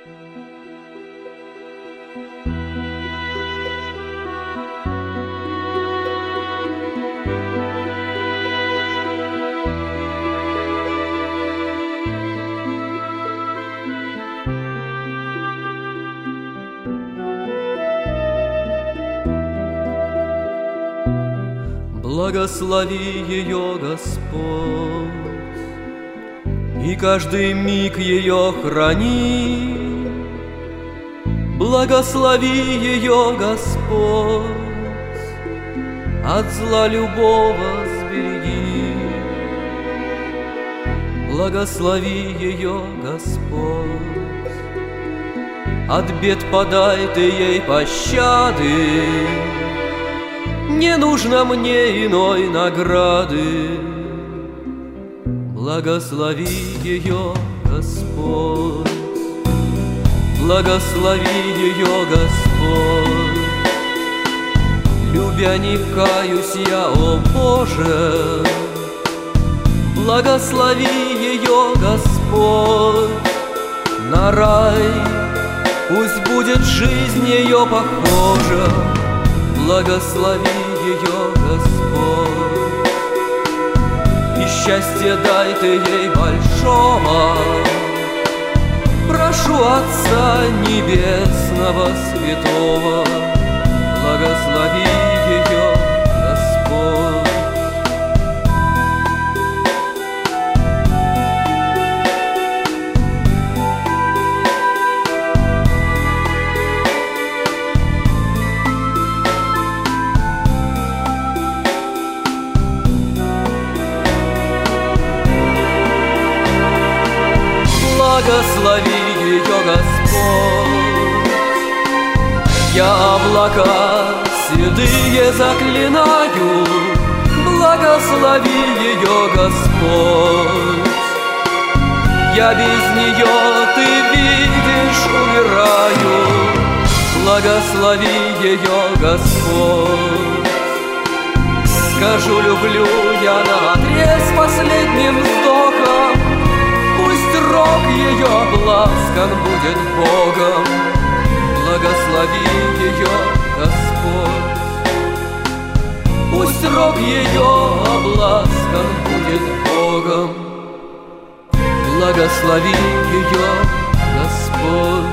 Благослови ее, Господь, и каждый миг ее храни. Благослови ее, Господь, от зла любого сбереги. Благослови ее, Господь, от бед подай ты ей пощады. Не нужно мне иной награды. Благослови ее, Господь, благослови ее, Господь. Любя не каюсь я, о Боже, благослови ее, Господь, на рай. Пусть будет жизнь ее похожа. Благослови ее, Господь, и счастье дай ты ей большого. Прошу Отца Небесного Святого, благослови ее, Господь. Благослови ее, Господь. Я облака седые заклинаю, благослови ее, Господь. Я без нее, ты видишь, умираю, благослови ее, Господь. Скажу, люблю я наотрез последним вздохом. Пусть рог ее обласкан будет Богом. Благослови ее, Господь. Пусть рог ее обласкан будет Богом. Благослови ее, Господь.